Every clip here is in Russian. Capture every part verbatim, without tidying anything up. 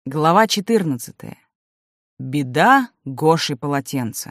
Глава четырнадцатая. Беда Гоши полотенца.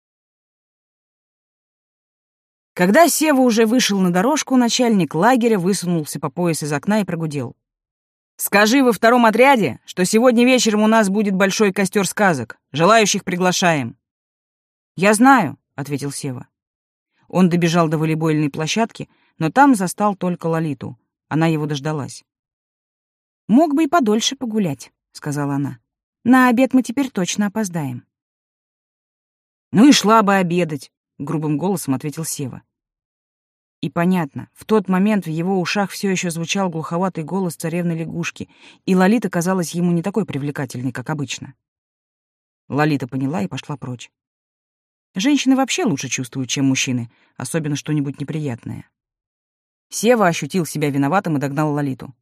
Когда Сева уже вышел на дорожку, начальник лагеря высунулся по пояс из окна и прогудел: «Скажи во втором отряде, что сегодня вечером у нас будет большой костер сказок. Желающих приглашаем». «Я знаю», — ответил Сева. Он добежал до волейбольной площадки, но там застал только Лолиту. Она его дождалась. «Мог бы и подольше погулять», — сказала она. «На обед мы теперь точно опоздаем». «Ну и шла бы обедать», — грубым голосом ответил Сева. И понятно, в тот момент в его ушах все еще звучал глуховатый голос царевны-лягушки, и Лолита казалась ему не такой привлекательной, как обычно. Лолита поняла и пошла прочь. Женщины вообще лучше чувствуют, чем мужчины, особенно что-нибудь неприятное. Сева ощутил себя виноватым и догнал Лолиту.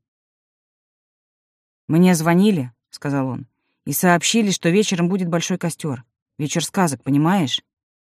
«Мне звонили», — сказал он, — «и сообщили, что вечером будет большой костер. Вечер сказок, понимаешь?»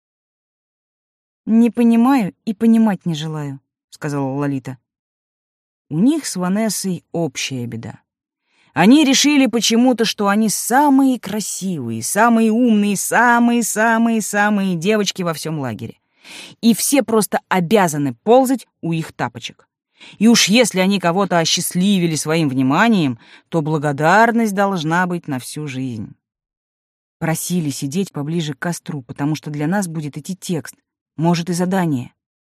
«Не понимаю и понимать не желаю», — сказала Лолита. У них с Ванессой общая беда. Они решили почему-то, что они самые красивые, самые умные, самые-самые-самые девочки во всем лагере. И все просто обязаны ползать у их тапочек. И уж если они кого-то осчастливили своим вниманием, то благодарность должна быть на всю жизнь. Просили сидеть поближе к костру, потому что для нас будет идти текст, может, и задание.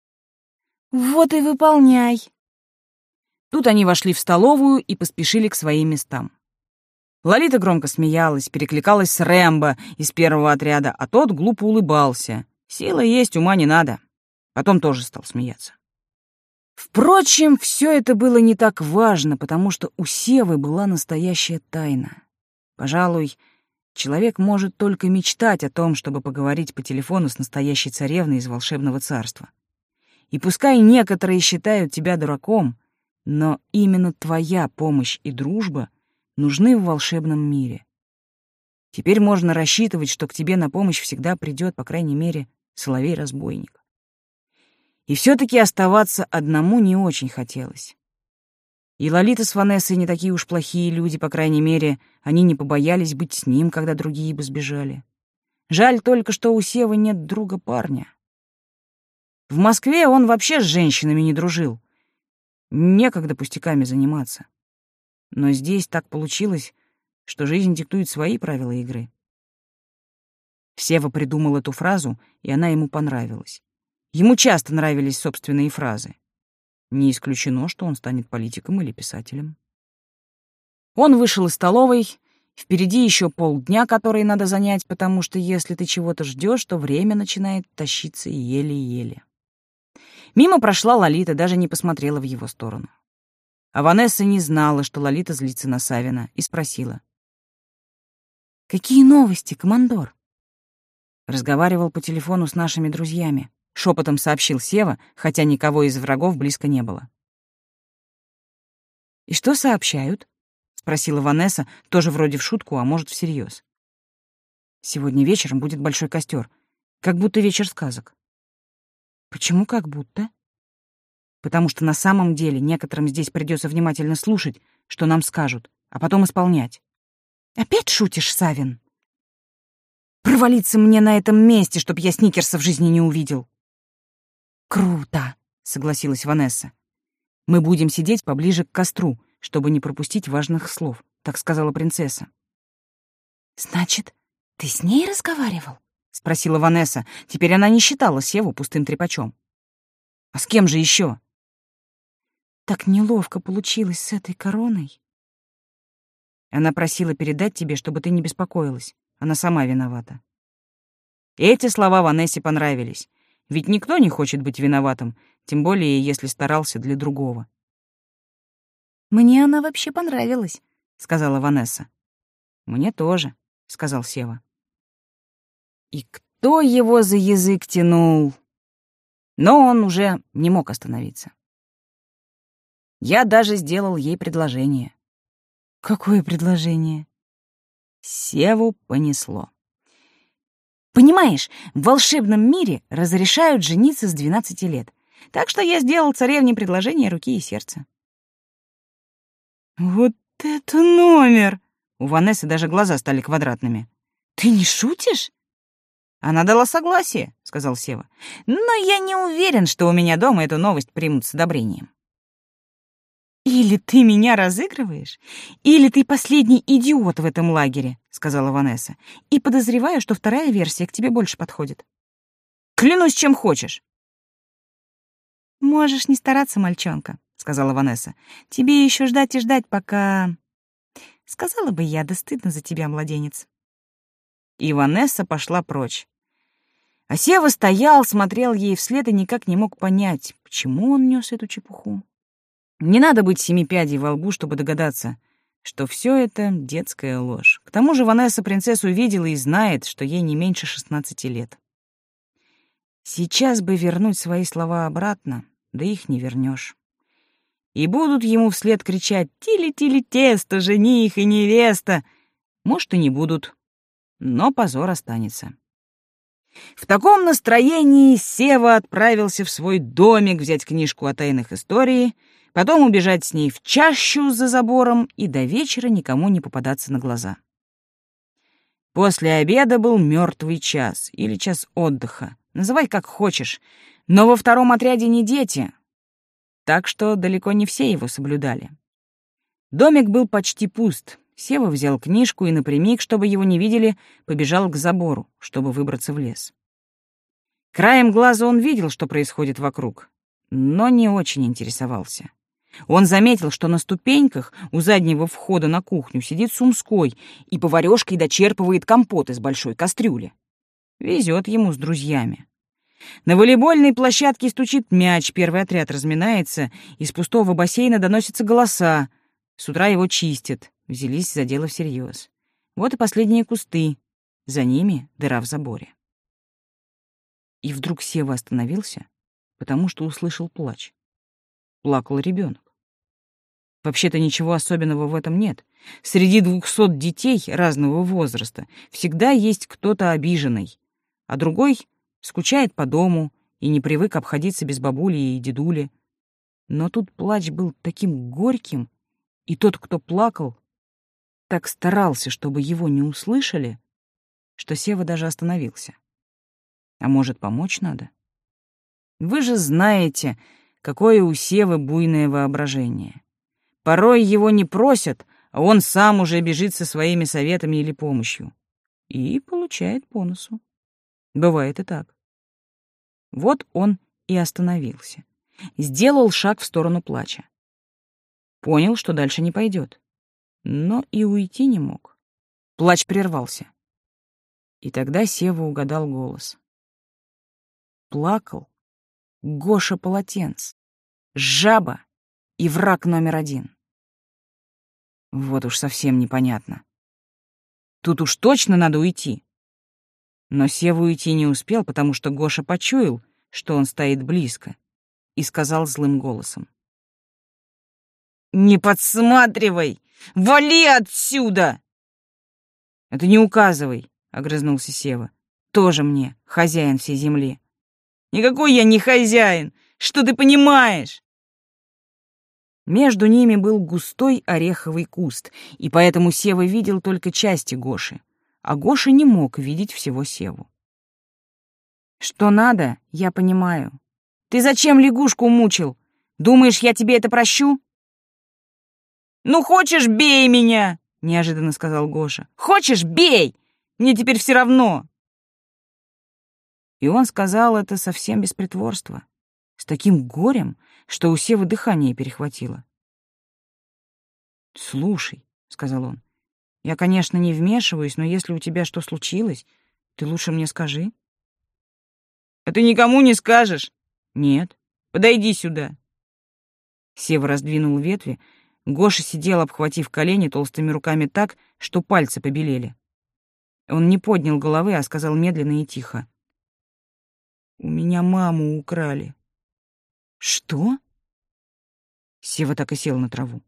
Вот и выполняй. Тут они вошли в столовую и поспешили к своим местам. Лолита громко смеялась, перекликалась с Рэмбо из первого отряда, а тот глупо улыбался. Сила есть, ума не надо. Потом тоже стал смеяться. Впрочем, все это было не так важно, потому что у Севы была настоящая тайна. Пожалуй, человек может только мечтать о том, чтобы поговорить по телефону с настоящей царевной из волшебного царства. И пускай некоторые считают тебя дураком, но именно твоя помощь и дружба нужны в волшебном мире. Теперь можно рассчитывать, что к тебе на помощь всегда придет, по крайней мере, соловей-разбойник. И все-таки оставаться одному не очень хотелось. И Лолита с Ванессой не такие уж плохие люди, по крайней мере, они не побоялись быть с ним, когда другие бы сбежали. Жаль только, что у Севы нет друга парня. В Москве он вообще с женщинами не дружил. Некогда пустяками заниматься. Но здесь так получилось, что жизнь диктует свои правила игры. Сева придумал эту фразу, и она ему понравилась. Ему часто нравились собственные фразы. Не исключено, что он станет политиком или писателем. Он вышел из столовой. Впереди еще полдня, которые надо занять, потому что если ты чего-то ждешь, то время начинает тащиться еле-еле. Мимо прошла Лолита, даже не посмотрела в его сторону. А Ванесса не знала, что Лолита злится на Савина, и спросила: «Какие новости, командор?» Разговаривал по телефону с нашими друзьями. Шепотом сообщил Сева, хотя никого из врагов близко не было. «И что сообщают?» — спросила Ванесса, тоже вроде в шутку, а может, всерьез. «Сегодня вечером будет большой костер, как будто вечер сказок». «Почему как будто?» «Потому что на самом деле некоторым здесь придется внимательно слушать, что нам скажут, а потом исполнять». «Опять шутишь, Савин?» «Провалиться мне на этом месте, чтоб я сникерса в жизни не увидел». «Круто», — согласилась Ванесса. «Мы будем сидеть поближе к костру, чтобы не пропустить важных слов», — так сказала принцесса. «Значит, ты с ней разговаривал?» — спросила Ванесса. Теперь она не считала Севу пустым трепачом. «А с кем же еще?» «Так неловко получилось с этой короной». Она просила передать тебе, чтобы ты не беспокоилась. Она сама виновата. Эти слова Ванессе понравились. Ведь никто не хочет быть виноватым, тем более, если старался для другого. «Мне она вообще понравилась», — сказала Ванесса. «Мне тоже», — сказал Сева. И кто его за язык тянул? Но он уже не мог остановиться. Я даже сделал ей предложение. «Какое предложение?» Севу понесло. «Понимаешь, в волшебном мире разрешают жениться с двенадцати лет, так что я сделал царевне предложение руки и сердца». «Вот это номер!» У Ванессы даже глаза стали квадратными. «Ты не шутишь?» «Она дала согласие», — сказал Сева. «Но я не уверен, что у меня дома эту новость примут с одобрением». «Или ты меня разыгрываешь, или ты последний идиот в этом лагере», — сказала Ванесса. «И подозреваю, что вторая версия к тебе больше подходит». «Клянусь, чем хочешь». «Можешь не стараться, мальчонка», — сказала Ванесса. «Тебе еще ждать и ждать, пока...» «Сказала бы я, да стыдно за тебя, младенец». И Ванесса пошла прочь. А Сева стоял, смотрел ей вслед и никак не мог понять, почему он нес эту чепуху. Не надо быть семи пядей во лбу, чтобы догадаться, что все это детская ложь. К тому же Ванесса принцессу видела и знает, что ей не меньше шестнадцати лет. Сейчас бы вернуть свои слова обратно, да их не вернешь. И будут ему вслед кричать «Тили-тили-тесто, жених и невеста!» Может, и не будут, но позор останется. В таком настроении Сева отправился в свой домик взять книжку о тайных историях, потом убежать с ней в чащу за забором и до вечера никому не попадаться на глаза. После обеда был мертвый час или час отдыха, называй как хочешь, но во втором отряде не дети, так что далеко не все его соблюдали. Домик был почти пуст. Сева взял книжку и напрямик, чтобы его не видели, побежал к забору, чтобы выбраться в лес. Краем глаза он видел, что происходит вокруг, но не очень интересовался. Он заметил, что на ступеньках у заднего входа на кухню сидит Сумской и поварёшкой дочерпывает компот из большой кастрюли. Везет ему с друзьями. На волейбольной площадке стучит мяч, первый отряд разминается, из пустого бассейна доносятся голоса. С утра его чистят, взялись за дело всерьез. Вот и последние кусты, за ними дыра в заборе. И вдруг Сева остановился, потому что услышал плач. Плакал ребенок. Вообще-то ничего особенного в этом нет. Среди двухсот детей разного возраста всегда есть кто-то обиженный, а другой скучает по дому и не привык обходиться без бабули и дедули. Но тут плач был таким горьким, и тот, кто плакал, так старался, чтобы его не услышали, что Сева даже остановился. А может, помочь надо? Вы же знаете, какое у Севы буйное воображение. Порой его не просят, а он сам уже бежит со своими советами или помощью. И получает по носу. Бывает и так. Вот он и остановился. Сделал шаг в сторону плача. Понял, что дальше не пойдет. Но и уйти не мог. Плач прервался. И тогда Сева угадал голос. Плакал Гоша Полотенц, жаба и враг номер один. Вот уж совсем непонятно. Тут уж точно надо уйти. Но Сева уйти не успел, потому что Гоша почуял, что он стоит близко, и сказал злым голосом. «Не подсматривай! Вали отсюда!» «Это не указывай», — огрызнулся Сева. «Тоже мне, хозяин всей земли». «Никакой я не хозяин! Что ты понимаешь?» Между ними был густой ореховый куст, и поэтому Сева видел только части Гоши, а Гоша не мог видеть всего Севу. «Что надо, я понимаю. Ты зачем лягушку мучил? Думаешь, я тебе это прощу?» «Ну, хочешь, бей меня!» — неожиданно сказал Гоша. «Хочешь, бей! Мне теперь все равно!» И он сказал это совсем без притворства, с таким горем, что у Севы дыхание перехватило. «Слушай», — сказал он, — «я, конечно, не вмешиваюсь, но если у тебя что случилось, ты лучше мне скажи». «А ты никому не скажешь?» «Нет». «Подойди сюда». Сева раздвинул ветви. Гоша сидел, обхватив колени толстыми руками так, что пальцы побелели. Он не поднял головы, а сказал медленно и тихо. «У меня маму украли». «Что?» Сева так и сел на траву.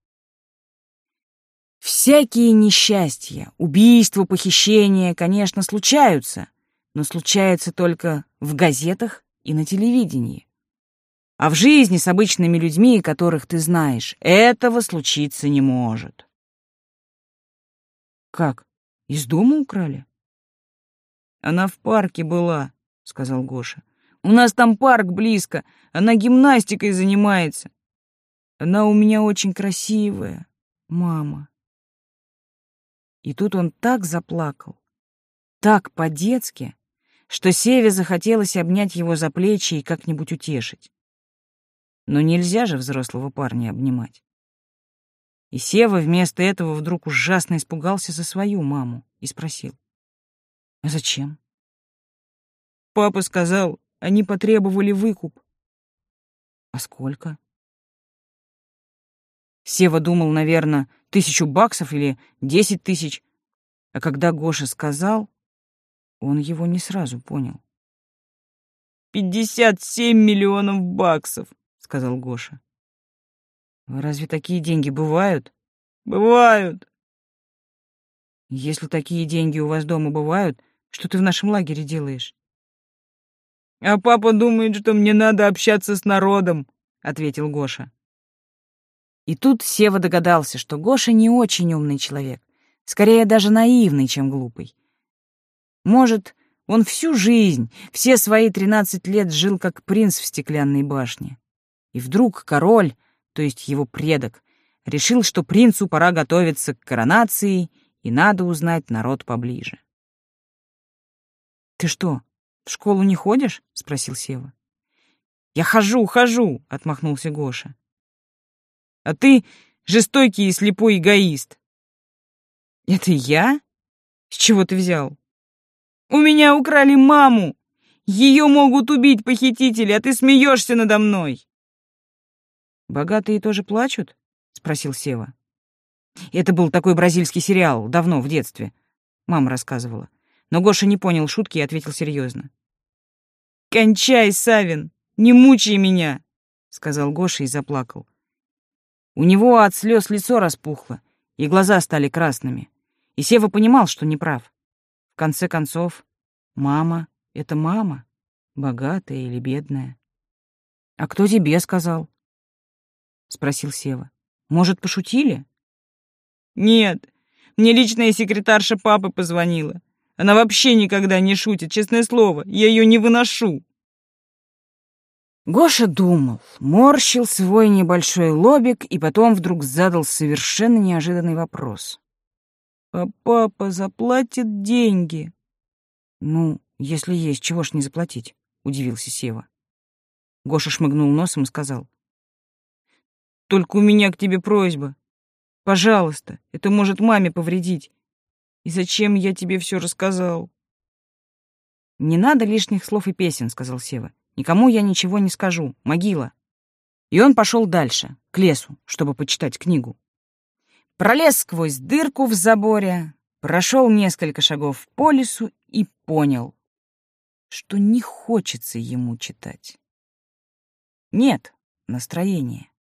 Всякие несчастья, убийства, похищения, конечно, случаются, но случаются только в газетах и на телевидении. А в жизни с обычными людьми, которых ты знаешь, этого случиться не может. Как? Из дома украли? Она в парке была, сказал Гоша. У нас там парк близко. Она гимнастикой занимается. Она у меня очень красивая, мама. И тут он так заплакал, так по-детски, что Севе захотелось обнять его за плечи и как-нибудь утешить. Но нельзя же взрослого парня обнимать. И Сева вместо этого вдруг ужасно испугался за свою маму и спросил: «А зачем?» Папа сказал, они потребовали выкуп. «А сколько?» Сева думал, наверное, тысячу баксов или десять тысяч, а когда Гоша сказал, он его не сразу понял. «Пятьдесят семь миллионов баксов», — сказал Гоша. «Разве такие деньги бывают?» «Бывают». «Если такие деньги у вас дома бывают, что ты в нашем лагере делаешь?» «А папа думает, что мне надо общаться с народом», — ответил Гоша. И тут Сева догадался, что Гоша не очень умный человек, скорее даже наивный, чем глупый. Может, он всю жизнь, все свои тринадцать лет жил как принц в стеклянной башне. И вдруг король, то есть его предок, решил, что принцу пора готовиться к коронации и надо узнать народ поближе. «Ты что, в школу не ходишь?» — спросил Сева. «Я хожу, хожу!» — отмахнулся Гоша. «А ты жестокий и слепой эгоист». «Это я? С чего ты взял?» «У меня украли маму! Ее могут убить похитители, а ты смеешься надо мной!» «Богатые тоже плачут?» — спросил Сева. Это был такой бразильский сериал, давно, в детстве. Мама рассказывала. Но Гоша не понял шутки и ответил серьезно. «Кончай, Савин, не мучай меня!» — сказал Гоша и заплакал. У него от слез лицо распухло, и глаза стали красными. И Сева понимал, что не прав. В конце концов, мама — это мама, богатая или бедная. «А кто тебе сказал?» — спросил Сева. «Может, пошутили?» «Нет, мне личная секретарша папы позвонила. Она вообще никогда не шутит, честное слово, я ее не выношу». Гоша думал, морщил свой небольшой лобик и потом вдруг задал совершенно неожиданный вопрос. «А папа заплатит деньги?» «Ну, если есть, чего ж не заплатить?» — удивился Сева. Гоша шмыгнул носом и сказал. «Только у меня к тебе просьба. Пожалуйста, это может маме повредить. И зачем я тебе все рассказал?» «Не надо лишних слов и песен», — сказал Сева. «Никому я ничего не скажу. Могила». И он пошел дальше, к лесу, чтобы почитать книгу. Пролез сквозь дырку в заборе, прошел несколько шагов по лесу и понял, что не хочется ему читать. Нет настроения.